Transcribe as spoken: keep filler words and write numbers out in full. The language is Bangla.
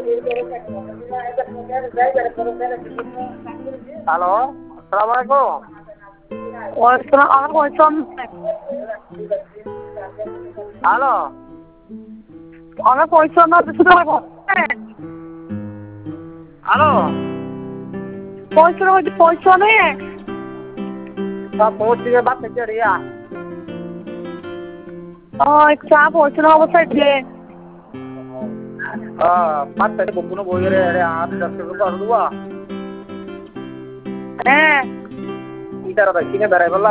হ্যালো, আসসালামু আলাইকুম। ওয়ালাইকুম আমার ওয়াইসাম হ্যালো, আমার পয়সা না বেশি টাকা হ্যালো, পয়সা হচ্ছে পয়সা নেই सब पहुंच गए बात नहीं कर रही है। एक चाप पहुंच रहा हूँ साइड से हाँ, बात तेरे बुक नो बोल रहे अरे आप दस रुपए कर दूँगा। हैं इधर बैठी ने बराबर